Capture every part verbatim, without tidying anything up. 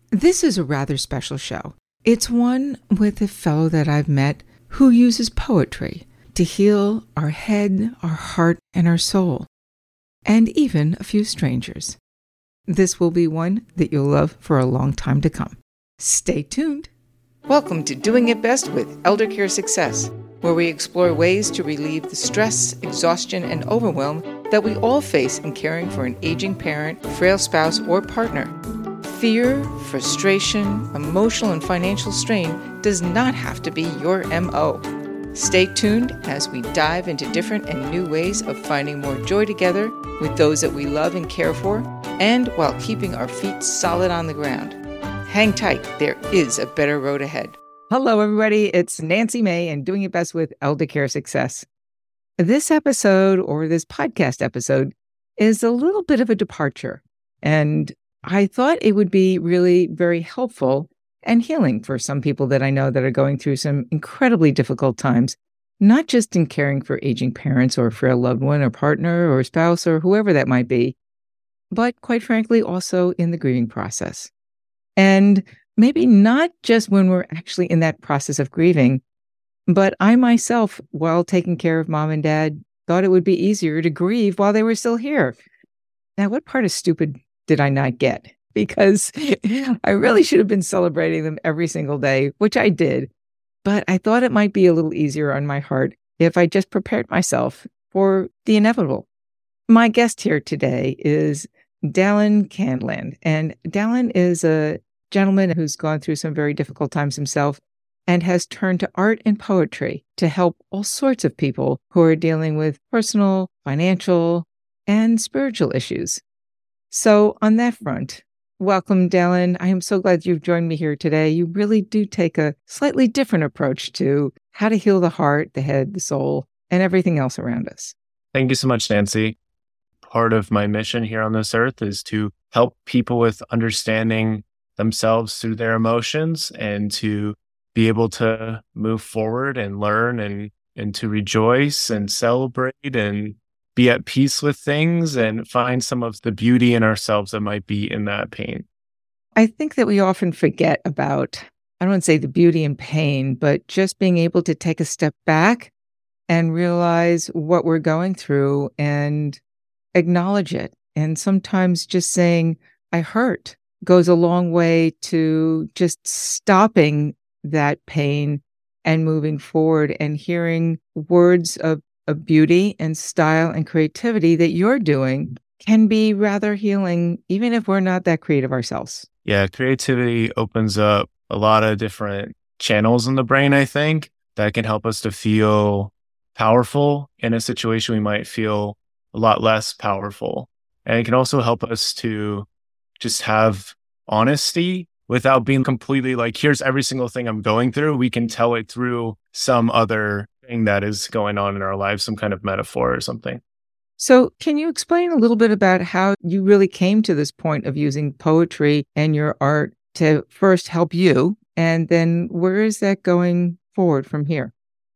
This is a rather special show. It's one with a fellow that I've met who uses poetry to heal our head, our heart, and our soul, and even a few strangers. This will be one that you'll love for a long time to come. Stay tuned. Welcome to Doing It Best with Elder Care Success, where we explore ways to relieve the stress, exhaustion, and overwhelm that we all face in caring for an aging parent, frail spouse, or partner. Fear, frustration, emotional and financial strain does not have to be your M O. Stay tuned as we dive into different and new ways of finding more joy together with those that we love and care for, and while keeping our feet solid on the ground. Hang tight, there is a better road ahead. Hello, everybody. It's Nancy May and Doing It Best with Elder Care Success. This episode, or this podcast episode, is a little bit of a departure, and I thought it would be really very helpful and healing for some people that I know that are going through some incredibly difficult times, not just in caring for aging parents or for a loved one or partner or spouse or whoever that might be, but quite frankly, also in the grieving process. And maybe not just when we're actually in that process of grieving, but I myself, while taking care of mom and dad, thought it would be easier to grieve while they were still here. Now, what part of stupid did I not get? Because I really should have been celebrating them every single day, which I did. But I thought it might be a little easier on my heart if I just prepared myself for the inevitable. My guest here today is Dallin Candland. And Dallin is a gentleman who's gone through some very difficult times himself and has turned to art and poetry to help all sorts of people who are dealing with personal, financial, and spiritual issues. So on that front, welcome, Dallin. I am so glad you've joined me here today. You really do take a slightly different approach to how to heal the heart, the head, the soul, and everything else around us. Thank you so much, Nancy. Part of my mission here on this earth is to help people with understanding themselves through their emotions and to be able to move forward and learn and, and to rejoice and celebrate and be at peace with things and find some of the beauty in ourselves that might be in that pain. I think that we often forget about, I don't want to say the beauty in pain, but just being able to take a step back and realize what we're going through and acknowledge it. And sometimes just saying, I hurt, goes a long way to just stopping that pain and moving forward and hearing words of of beauty and style and creativity that you're doing can be rather healing, even if we're not that creative ourselves. Yeah, creativity opens up a lot of different channels in the brain, I think, that can help us to feel powerful in a situation we might feel a lot less powerful. And it can also help us to just have honesty without being completely like, here's every single thing I'm going through. We can tell it through some other thing that is going on in our lives, some kind of metaphor or something. So can you explain a little bit about how you really came to this point of using poetry and your art to first help you, and then where is that going forward from here?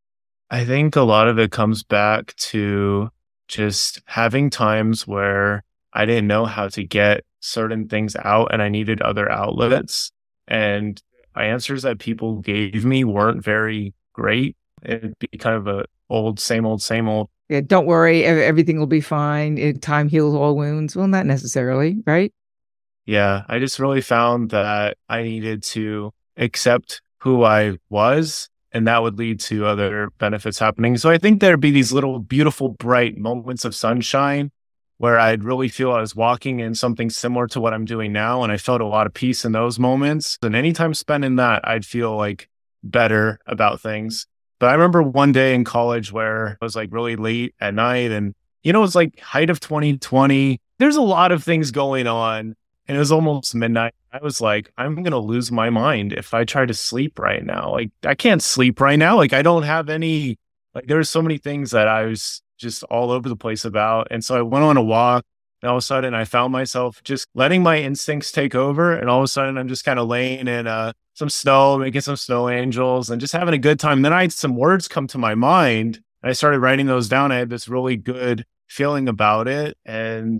I think a lot of it comes back to just having times where I didn't know how to get certain things out and I needed other outlets. And answers that people gave me weren't very great. It'd be kind of a old, same old, same old. Yeah, don't worry, everything will be fine. It, time heals all wounds. Well, not necessarily, right? Yeah, I just really found that I needed to accept who I was, and that would lead to other benefits happening. So I think there'd be these little beautiful, bright moments of sunshine where I'd really feel I was walking in something similar to what I'm doing now. And I felt a lot of peace in those moments. And anytime spent in that, I'd feel like better about things. But I remember one day in college where it was like really late at night and, you know, it was like height of twenty twenty. There's a lot of things going on and it was almost midnight. I was like, I'm going to lose my mind if I try to sleep right now. Like, I can't sleep right now. Like, I don't have any, like, there were so many things that I was just all over the place about. And so I went on a walk and all of a sudden I found myself just letting my instincts take over. And all of a sudden I'm just kind of laying in uh, some snow, making some snow angels and just having a good time. And then I had some words come to my mind. And I started writing those down. I had this really good feeling about it. And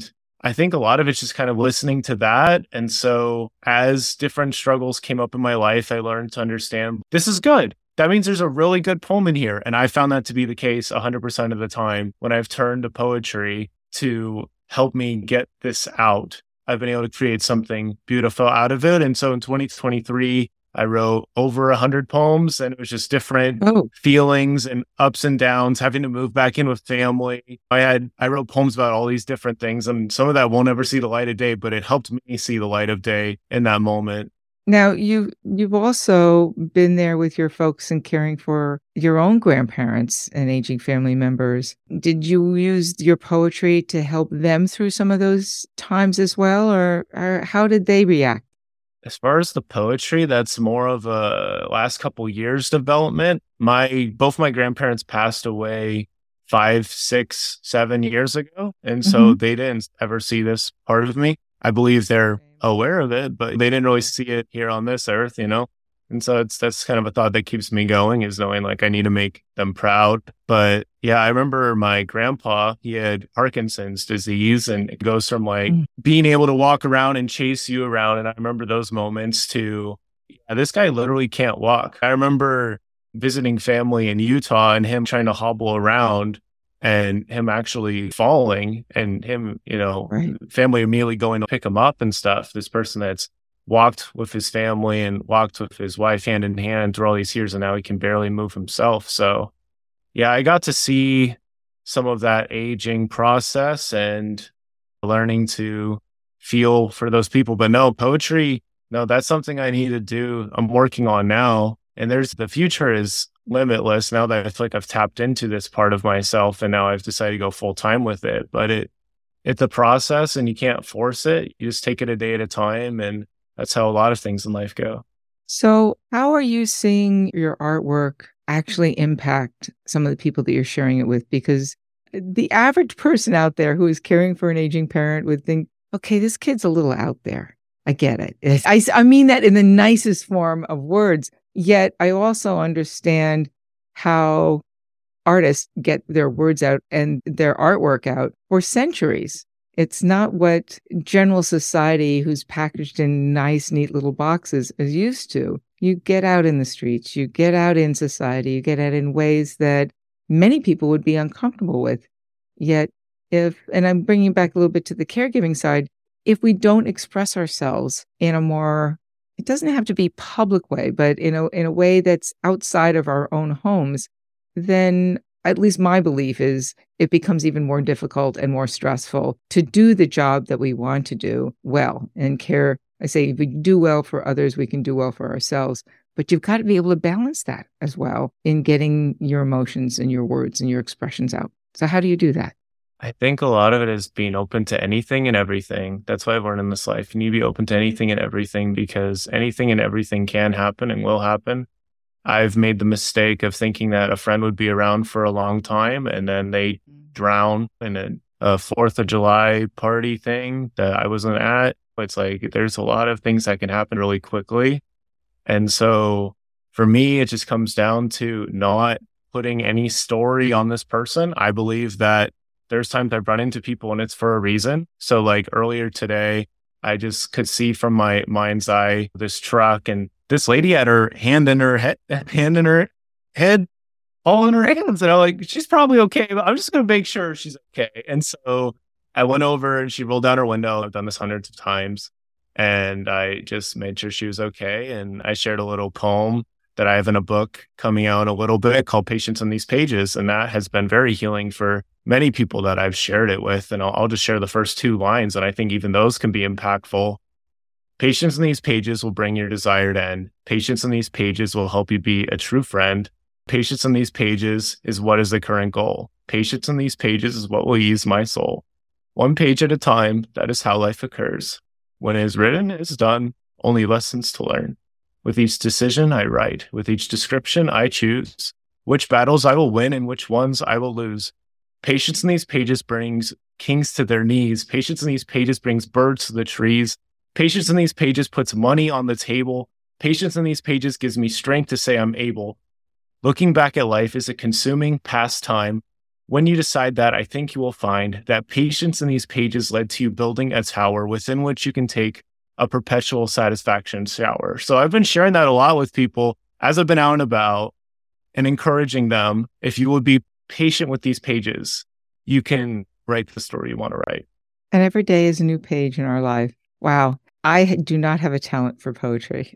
I think a lot of it's just kind of listening to that. And so as different struggles came up in my life, I learned to understand this is good. That means there's a really good poem in here. And I found that to be the case one hundred percent of the time when I've turned to poetry to help me get this out. I've been able to create something beautiful out of it. And so in twenty twenty-three, I wrote over one hundred poems, and it was just different Oh, feelings and ups and downs, having to move back in with family. I had, I wrote poems about all these different things, and some of that won't ever see the light of day, but it helped me see the light of day in that moment. now you you've also been there with your folks and caring for your own grandparents and aging family members. Did you use your poetry to help them through some of those times as well, or, or how did they react? As far as the poetry, that's more of a last couple years development. My both my grandparents passed away five, six, seven years ago. And so hmm they didn't ever see this part of me. I believe they're aware of it, but they didn't really see it here on this earth, you know? And so it's that's kind of a thought that keeps me going, is knowing like I need to make them proud. But yeah, I remember my grandpa, he had Parkinson's disease, and it goes from like Mm. being able to walk around and chase you around. And I remember those moments to, yeah, this guy literally can't walk. I remember visiting family in Utah and him trying to hobble around and him actually falling, and him, you know, Right. family immediately going to pick him up and stuff. This person that's walked with his family and walked with his wife hand in hand through all these years, and now he can barely move himself. So yeah, I got to see some of that aging process and learning to feel for those people. But no, poetry, no, that's something I need to do. I'm working on now. And there's the future is limitless now that I feel like I've tapped into this part of myself, and now I've decided to go full time with it. But it it's a process, and you can't force it. You just take it a day at a time. And that's how a lot of things in life go. So, how are you seeing your artwork actually impact some of the people that you're sharing it with? Because the average person out there who is caring for an aging parent would think, okay, this kid's a little out there. I get it. It's- I, I mean that in the nicest form of words. Yet I also understand how artists get their words out and their artwork out for centuries. It's not what general society, who's packaged in nice, neat little boxes, is used to. You get out in the streets, you get out in society, you get out in ways that many people would be uncomfortable with. Yet, if, and I'm bringing back a little bit to the caregiving side, if we don't express ourselves in a more, it doesn't have to be public way, but in a, in a way that's outside of our own homes, then at least my belief is it becomes even more difficult and more stressful to do the job that we want to do well and care. I say, if we do well for others, we can do well for ourselves. But you've got to be able to balance that as well in getting your emotions and your words and your expressions out. So how do you do that? I think a lot of it is being open to anything and everything. That's what I've learned in this life. You need to be open to anything and everything, because anything and everything can happen and will happen. I've made the mistake of thinking that a friend would be around for a long time, and then they drown in a, a fourth of July party thing that I wasn't at. It's like there's a lot of things that can happen really quickly. And so for me, it just comes down to not putting any story on this person. I believe that there's times I've run into people and it's for a reason. So like earlier today, I just could see from my mind's eye this truck, and this lady had her hand in her head, hand in her head, all in her hands. And I'm like, she's probably okay, but I'm just going to make sure she's okay. And so I went over and she rolled down her window. I've done this hundreds of times. And I just made sure she was okay. And I shared a little poem that I have in a book coming out in a little bit called Patience in These Pages. And that has been very healing for many people that I've shared it with. And I'll, I'll just share the first two lines. And I think even those can be impactful. Patience in these pages will bring your desired end. Patience in these pages will help you be a true friend. Patience in these pages is what is the current goal. Patience in these pages is what will ease my soul. One page at a time, that is how life occurs. When it is written, it is done, only lessons to learn. With each decision I write, with each description I choose, which battles I will win and which ones I will lose. Patience in these pages brings kings to their knees. Patience in these pages brings birds to the trees. Patience in these pages puts money on the table. Patience in these pages gives me strength to say I'm able. Looking back at life is a consuming pastime. when you decide that, I think you will find that patience in these pages led to you building a tower within which you can take a perpetual satisfaction shower. So I've been sharing that a lot with people as I've been out and about and encouraging them, if you would be patient with these pages, you can write the story you want to write. And every day is a new page in our life. Wow. I do not have a talent for poetry.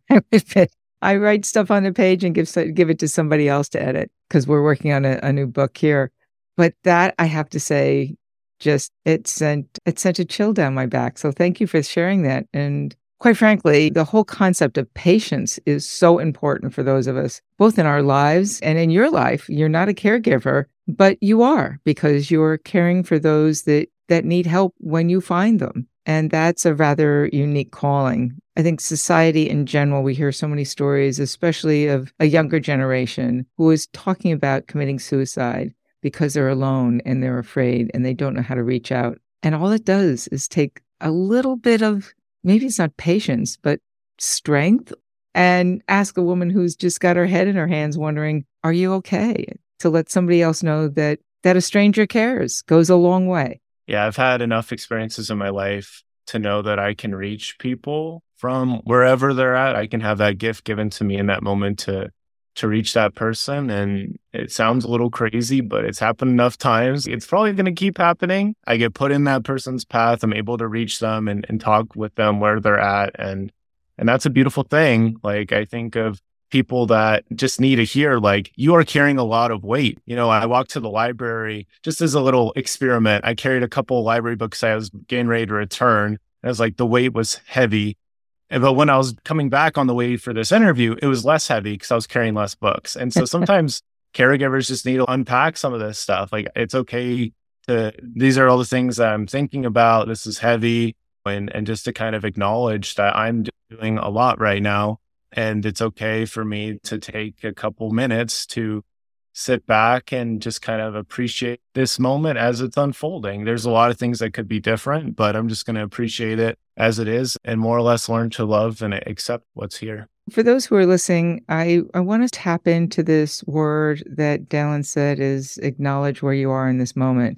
I write stuff on the page and give give it to somebody else to edit because we're working on a, a new book here. But that, I have to say, just it sent it sent a chill down my back. So thank you for sharing that. And quite frankly, the whole concept of patience is so important for those of us, both in our lives and in your life. You're not a caregiver, but you are, because you're caring for those that, that need help when you find them. And that's a rather unique calling. I think society in general, we hear so many stories, especially of a younger generation who is talking about committing suicide because they're alone and they're afraid and they don't know how to reach out. And all it does is take a little bit of, maybe it's not patience, but strength, and ask a woman who's just got her head in her hands wondering, are you okay? To let somebody else know that that a stranger cares goes a long way. Yeah, I've had enough experiences in my life to know that I can reach people from wherever they're at. I can have that gift given to me in that moment to to reach that person. And it sounds a little crazy, but it's happened enough times. It's probably going to keep happening. I get put in that person's path. I'm able to reach them and, and talk with them where they're at. And and that's a beautiful thing. Like, I think of people that just need to hear, like, you are carrying a lot of weight. You know, I walked to the library just as a little experiment. I carried a couple of library books I was getting ready to return. And I was like, the weight was heavy. And, but when I was coming back on the way for this interview, it was less heavy because I was carrying less books. And so sometimes caregivers just need to unpack some of this stuff. Like, it's okay to, these are all the things that I'm thinking about. This is heavy. And, and just to kind of acknowledge that I'm doing a lot right now. And it's okay for me to take a couple minutes to sit back and just kind of appreciate this moment as it's unfolding. There's a lot of things that could be different, but I'm just going to appreciate it as it is and more or less learn to love and accept what's here. For those who are listening, I, I want to tap into this word that Dallin said is acknowledge where you are in this moment,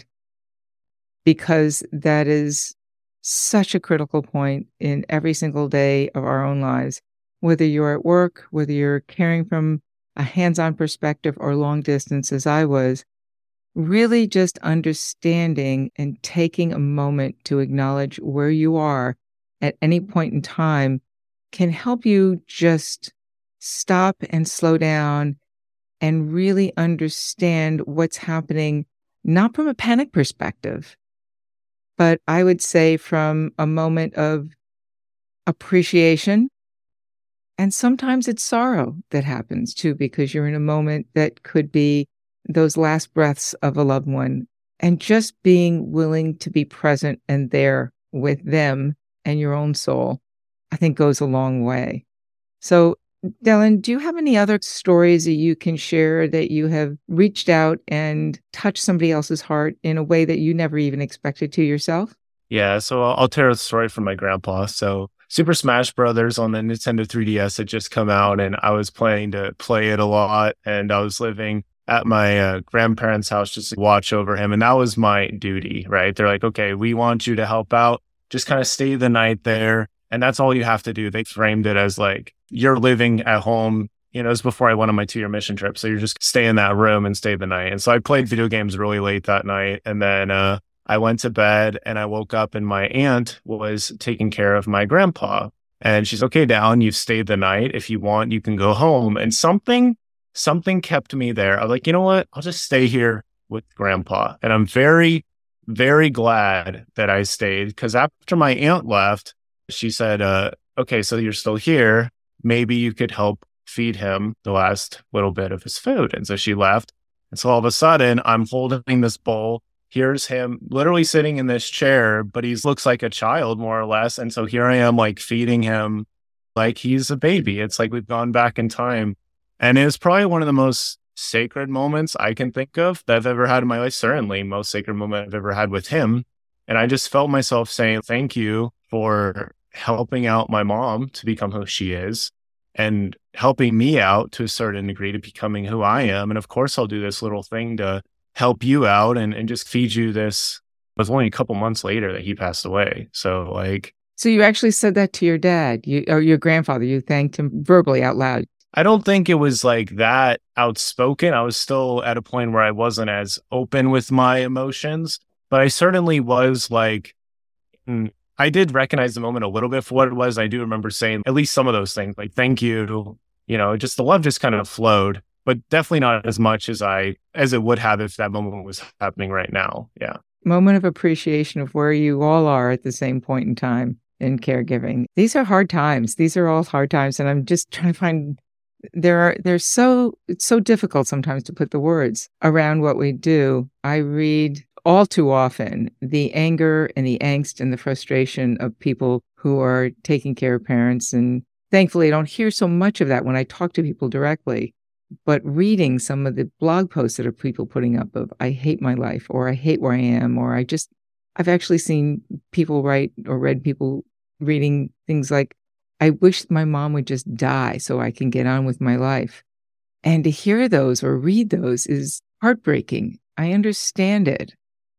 because that is such a critical point in every single day of our own lives. Whether you're at work, whether you're caring from a hands-on perspective or long distance as I was, really just understanding and taking a moment to acknowledge where you are at any point in time can help you just stop and slow down and really understand what's happening, not from a panic perspective, but I would say from a moment of appreciation. And sometimes it's sorrow that happens too, because you're in a moment that could be those last breaths of a loved one. And just being willing to be present and there with them and your own soul, I think goes a long way. So, Dallin, do you have any other stories that you can share that you have reached out and touched somebody else's heart in a way that you never even expected to yourself? Yeah, so I'll, I'll tell a story from my grandpa. So Super Smash Brothers on the Nintendo three D S had just come out, and I was planning to play it a lot. And I was living at my uh, grandparents' house just to watch over him. And that was my duty, right? They're like, okay, we want you to help out. Just kind of stay the night there. And that's all you have to do. They framed it as like, you're living at home. You know, it was before I went on my two-year mission trip. So you're just stay in that room and stay the night. And so I played video games really late that night. And then, uh, I went to bed and I woke up and my aunt was taking care of my grandpa. And she's, okay, Dallin, you've stayed the night. If you want, you can go home. And something, something kept me there. I was like, you know what? I'll just stay here with grandpa. And I'm very, very glad that I stayed, because after my aunt left, she said, uh, okay, so you're still here. Maybe you could help feed him the last little bit of his food. And so she left. And so all of a sudden I'm holding this bowl. Here's him literally sitting in this chair, but he looks like a child more or less. And so here I am, like feeding him like he's a baby. It's like we've gone back in time. And it was probably one of the most sacred moments I can think of that I've ever had in my life. Certainly most sacred moment I've ever had with him. And I just felt myself saying, thank you for helping out my mom to become who she is and helping me out to a certain degree to becoming who I am. And of course, I'll do this little thing to help you out and, and just feed you this. It was only a couple months later that he passed away. So like, so you actually said that to your dad, you or your grandfather. You thanked him verbally out loud. I don't think it was like that outspoken. I was still at a point where I wasn't as open with my emotions, but I certainly was like, mm, I did recognize the moment a little bit for what it was. I do remember saying at least some of those things, like thank you. You know, just the love just kind of flowed, but definitely not as much as I as it would have if that moment was happening right now. Yeah. Moment of appreciation of where you all are at the same point in time in caregiving. These are hard times. These are all hard times. And I'm just trying to find, there are, they're so, it's so difficult sometimes to put the words around what we do. I read all too often the anger and the angst and the frustration of people who are taking care of parents. And thankfully, I don't hear so much of that when I talk to people directly. But reading some of the blog posts that are people putting up of, I hate my life, or I hate where I am, or I just, I've actually seen people write or read people reading things like, I wish my mom would just die so I can get on with my life. And to hear those or read those is heartbreaking. I understand it.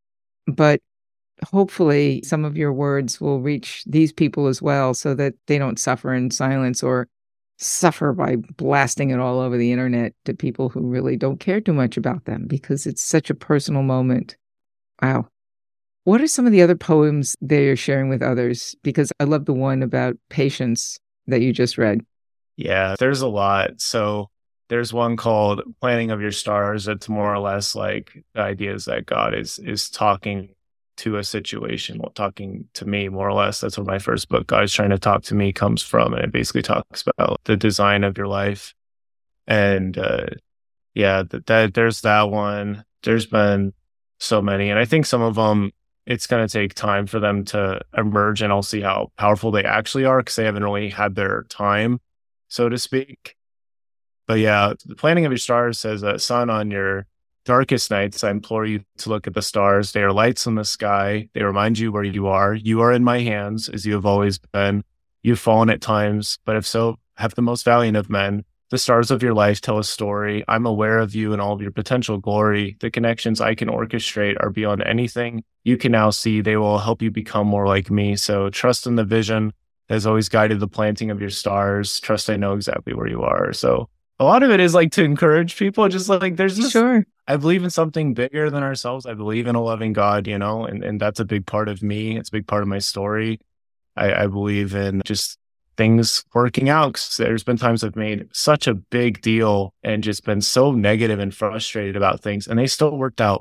But hopefully some of your words will reach these people as well so that they don't suffer in silence or suffer by blasting it all over the internet to people who really don't care too much about them because it's such a personal moment. Wow. What are some of the other poems that you're sharing with others? Because I love the one about patience that you just read. Yeah, there's a lot. So there's one called Planting of Your Stars. It's more or less like the idea is that God is is talking to a situation, well, talking to me more or less. That's where my first book, God is Trying to Talk to Me, comes from. And it basically talks about the design of your life. And uh, yeah, that, that there's that one. There's been so many. And I think some of them, it's going to take time for them to emerge, and I'll see how powerful they actually are because they haven't really had their time, so to speak. But yeah, the Planting of Your Stars says, uh, sun, on your darkest nights, I implore you to look at the stars. They are lights in the sky. They remind you where you are. You are in my hands, as you have always been. You've fallen at times, but if so, have the most valiant of men. The stars of your life tell a story. I'm aware of you and all of your potential glory. The connections I can orchestrate are beyond anything you can now see. They will help you become more like me. So trust in the vision that has always guided the planting of your stars. Trust I know exactly where you are. So a lot of it is like to encourage people, just like there's just, sure. I believe in something bigger than ourselves. I believe in a loving God, you know, and, and that's a big part of me. It's a big part of my story. I, I believe in just things working out. Cause there's been times I've made such a big deal and just been so negative and frustrated about things, and they still worked out.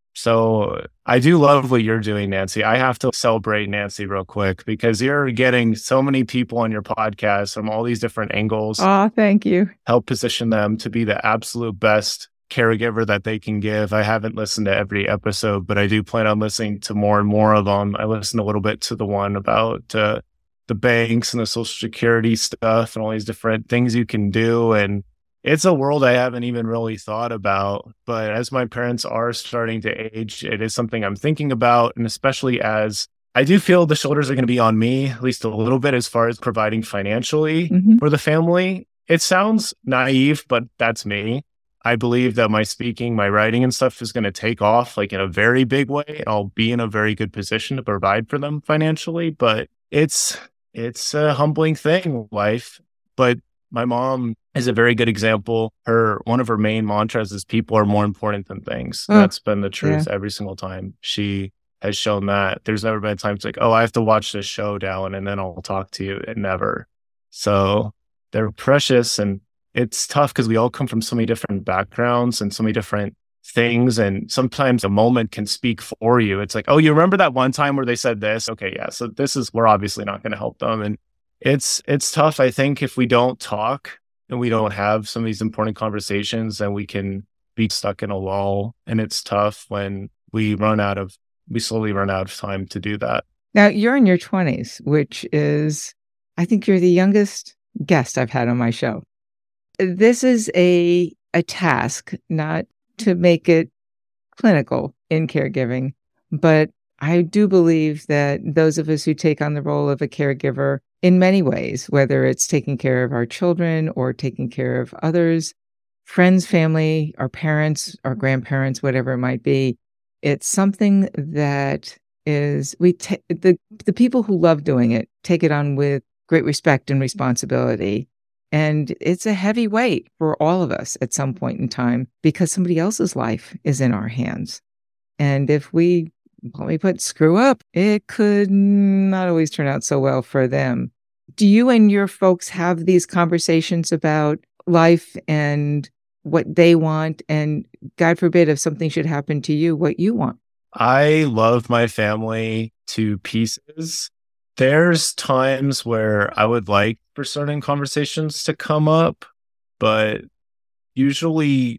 So I do love what you're doing, Nancy. I have to celebrate Nancy real quick because you're getting so many people on your podcast from all these different angles. Oh, thank you. Help position them to be the absolute best caregiver that they can give. I haven't listened to every episode, but I do plan on listening to more and more of them. I listened a little bit to the one about uh, the banks and the Social Security stuff and all these different things you can do. And it's a world I haven't even really thought about. But as my parents are starting to age, it is something I'm thinking about. And especially as I do feel the shoulders are going to be on me, at least a little bit, as far as providing financially mm-hmm. for the family. It sounds naive, but that's me. I believe that my speaking, my writing and stuff is going to take off like in a very big way. I'll be in a very good position to provide for them financially, but it's it's a humbling thing, life. But my mom is a very good example. Her one of her main mantras is people are more important than things. Oh, that's been the truth yeah. every single time. She has shown that. There's never been times like, oh, I have to watch this show down and then I'll talk to you. And never. So they're precious, and it's tough because we all come from so many different backgrounds and so many different things. And sometimes a moment can speak for you. It's like, oh, you remember that one time where they said this? Okay, yeah. So this is, we're obviously not going to help them. And it's, it's tough. I think if we don't talk and we don't have some of these important conversations, then we can be stuck in a lull. And it's tough when we run out of, we slowly run out of time to do that. Now you're in your twenties, which is, I think you're the youngest guest I've had on my show. This is a a task, not to make it clinical in caregiving, but I do believe that those of us who take on the role of a caregiver in many ways, whether it's taking care of our children or taking care of others, friends, family, our parents, our grandparents, whatever it might be. It's something that is, we ta- the the people who love doing it take it on with great respect and responsibility. And it's a heavy weight for all of us at some point in time because somebody else's life is in our hands. And if we, let me put screw up, it could not always turn out so well for them. Do you and your folks have these conversations about life and what they want? And God forbid, if something should happen to you, what you want? I love my family to pieces. There's times where I would like for certain conversations to come up, but usually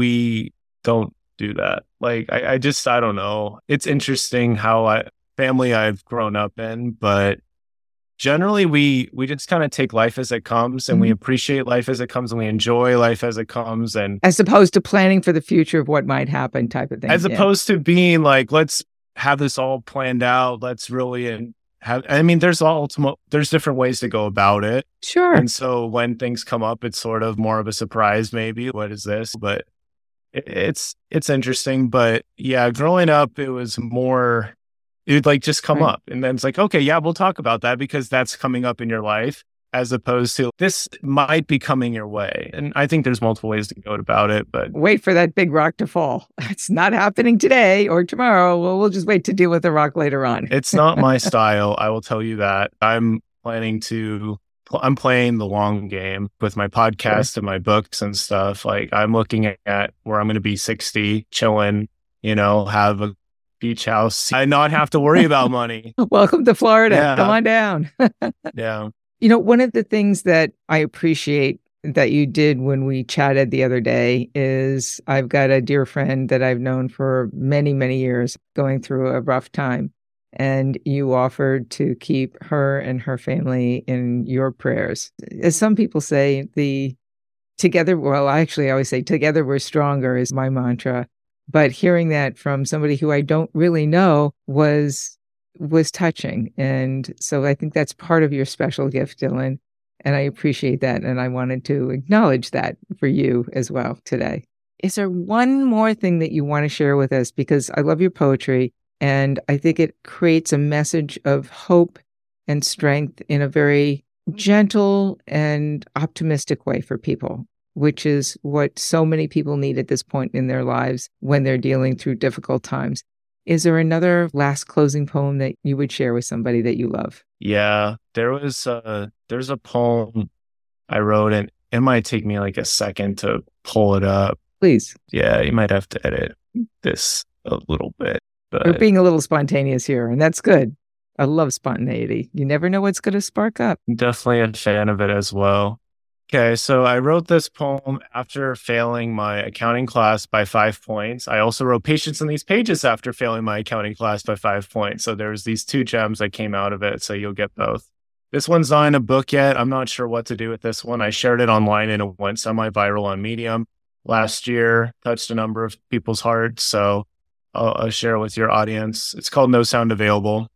we don't do that. Like, I, I just, I don't know. It's interesting how I, family I've grown up in, but generally we, we just kind of take life as it comes, and mm-hmm. we appreciate life as it comes, and we enjoy life as it comes. And as opposed to planning for the future of what might happen type of thing. As yeah. opposed to being like, let's have this all planned out. Let's really, and have, I mean, there's ultimate, there's different ways to go about it. Sure. And so when things come up, it's sort of more of a surprise, maybe. What is this? But it, it's, it's interesting. But yeah, growing up, it was more, it would like just come right. up. And then it's like, okay, yeah, we'll talk about that because that's coming up in your life, as opposed to this might be coming your way. And I think there's multiple ways to go about it, but wait for that big rock to fall. It's not happening today or tomorrow. Well, we'll just wait to deal with the rock later on. It's not my style. I will tell you that. I'm planning to, I'm playing the long game with my podcast sure. and my books and stuff. Like, I'm looking at where I'm going to be sixty, chilling, you know, have a beach house, I not have to worry about money. Welcome to Florida. Yeah. Come on down. Yeah. You know, one of the things that I appreciate that you did when we chatted the other day is I've got a dear friend that I've known for many, many years going through a rough time. And you offered to keep her and her family in your prayers. As some people say, the together, well, actually, I always say together we're stronger is my mantra. But hearing that from somebody who I don't really know was was touching. And so I think that's part of your special gift, Dylan. And I appreciate that. And I wanted to acknowledge that for you as well today. Is there one more thing that you want to share with us? Because I love your poetry, and I think it creates a message of hope and strength in a very gentle and optimistic way for people, which is what so many people need at this point in their lives when they're dealing through difficult times. Is there another last closing poem that you would share with somebody that you love? Yeah, there was a, there's a poem I wrote, and it might take me like a second to pull it up. Please. Yeah, you might have to edit this a little bit. But we're being a little spontaneous here, and that's good. I love spontaneity. You never know what's going to spark up. Definitely a fan of it as well. Okay, so I wrote this poem after failing my accounting class by five points. I also wrote Patience in These Pages after failing my accounting class by five points. So there's these two gems that came out of it, so you'll get both. This one's not in a book yet. I'm not sure what to do with this one. I shared it online and it went semi-viral on Medium last year, touched a number of people's hearts, so I'll, I'll share it with your audience. It's called No Sound Available.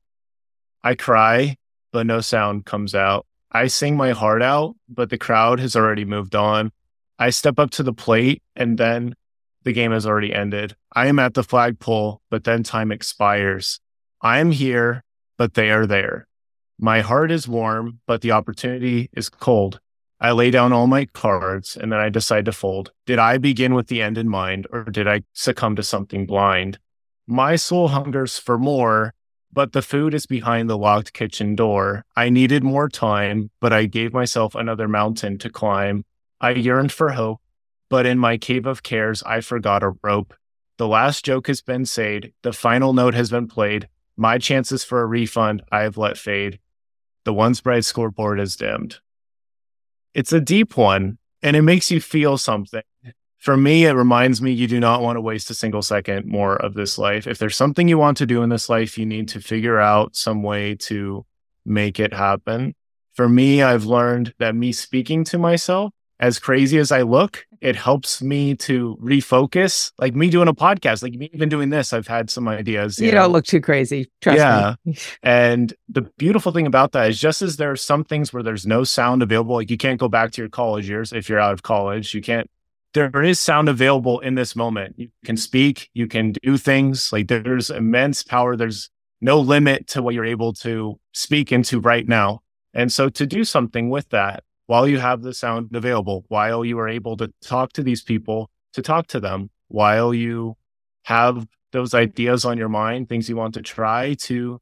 I cry, but no sound comes out. I sing my heart out, but the crowd has already moved on. I step up to the plate, and then the game has already ended. I am at the flagpole, but then time expires. I am here, but they are there. My heart is warm, but the opportunity is cold. I lay down all my cards, and then I decide to fold. Did I begin with the end in mind, or did I succumb to something blind? My soul hungers for more, but the food is behind the locked kitchen door. I needed more time, but I gave myself another mountain to climb. I yearned for hope, but in my cave of cares, I forgot a rope. The last joke has been said. The final note has been played. My chances for a refund I have let fade. The once bright scoreboard is dimmed. It's a deep one, and it makes you feel something. For me, it reminds me you do not want to waste a single second more of this life. If there's something you want to do in this life, you need to figure out some way to make it happen. For me, I've learned that me speaking to myself, as crazy as I look, it helps me to refocus. Like me doing a podcast, like me even doing this, I've had some ideas. You, you know? Don't look too crazy. Trust yeah. me. And the beautiful thing about that is just as there are some things where there's no sound available, like you can't go back to your college years if you're out of college, you can't there is sound available in this moment. You can speak, you can do things. Like there's immense power. There's no limit to what you're able to speak into right now. And so to do something with that while you have the sound available, while you are able to talk to these people, to talk to them, while you have those ideas on your mind, things you want to try to,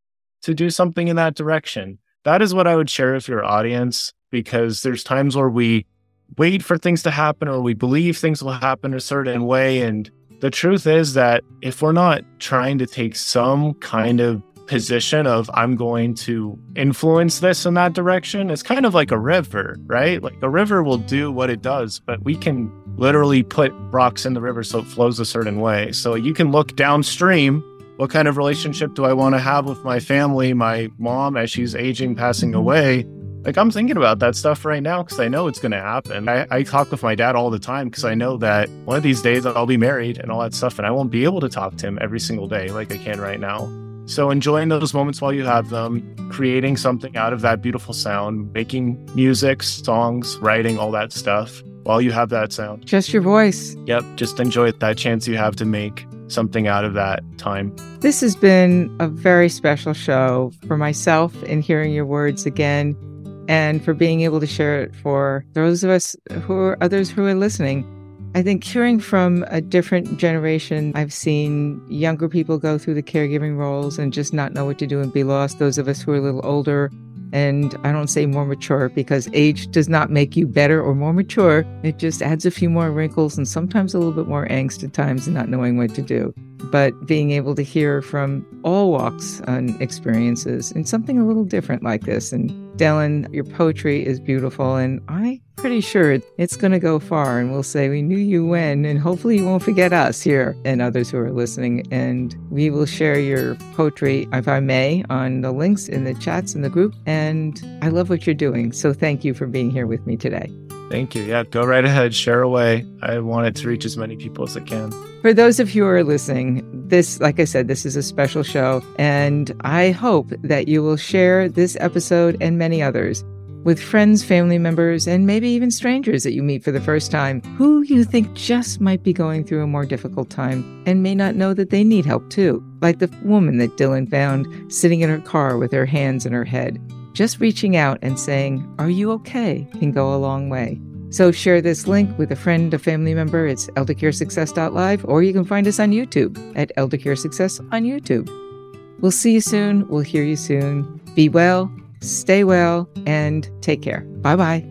to do something in that direction. That is what I would share with your audience, because there's times where we wait for things to happen or we believe things will happen a certain way. And the truth is that if we're not trying to take some kind of position of I'm going to influence this in that direction, it's kind of like a river, right? Like a river will do what it does, but we can literally put rocks in the river so it flows a certain way. So you can look downstream. What kind of relationship do I want to have with my family, my mom as she's aging, passing away? Like I'm thinking about that stuff right now because I know it's going to happen. I, I talk with my dad all the time because I know that one of these days I'll be married and all that stuff, and I won't be able to talk to him every single day like I can right now. So enjoying those moments while you have them, creating something out of that beautiful sound, making music, songs, writing, all that stuff while you have that sound. Just your voice. Yep. Just enjoy that chance you have to make something out of that time. This has been a very special show for myself in hearing your words again, and for being able to share it for those of us who are others who are listening. I think hearing from a different generation, I've seen younger people go through the caregiving roles and just not know what to do and be lost. Those of us who are a little older, and I don't say more mature because age does not make you better or more mature. It just adds a few more wrinkles and sometimes a little bit more angst at times and not knowing what to do. But being able to hear from all walks and experiences and something a little different like this. And Dylan, your poetry is beautiful, and I'm pretty sure it's going to go far, and we'll say we knew you when, and hopefully you won't forget us here and others who are listening. And we will share your poetry, if I may, on the links in the chats in the group. And I love what you're doing. So thank you for being here with me today. Thank you. Yeah, go right ahead. Share away. I want it to reach as many people as it can. For those of you who are listening, this, like I said, this is a special show, and I hope that you will share this episode and many others with friends, family members, and maybe even strangers that you meet for the first time who you think just might be going through a more difficult time and may not know that they need help too. Like the woman that Dylan found sitting in her car with her hands in her head. Just reaching out and saying, "Are you okay?" can go a long way. So share this link with a friend, a family member. It's elder care success dot live, or you can find us on YouTube at Elder Care Success on YouTube. We'll see you soon. We'll hear you soon. Be well, stay well, and take care. Bye-bye.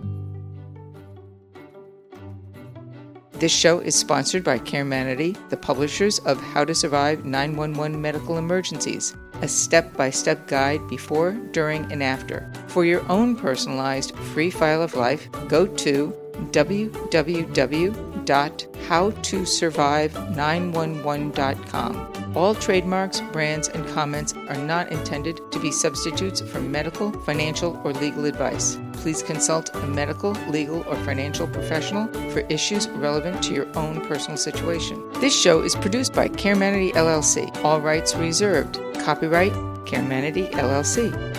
This show is sponsored by CareManity, the publishers of How to Survive nine one one Medical Emergencies, a step-by-step guide before, during, and after. For your own personalized free file of life, go to w w w dot how to survive nine one one dot com. All trademarks, brands, and comments are not intended to be substitutes for medical, financial, or legal advice. Please consult a medical, legal, or financial professional for issues relevant to your own personal situation. This show is produced by CareManity L L C. All rights reserved. Copyright CareManity L L C.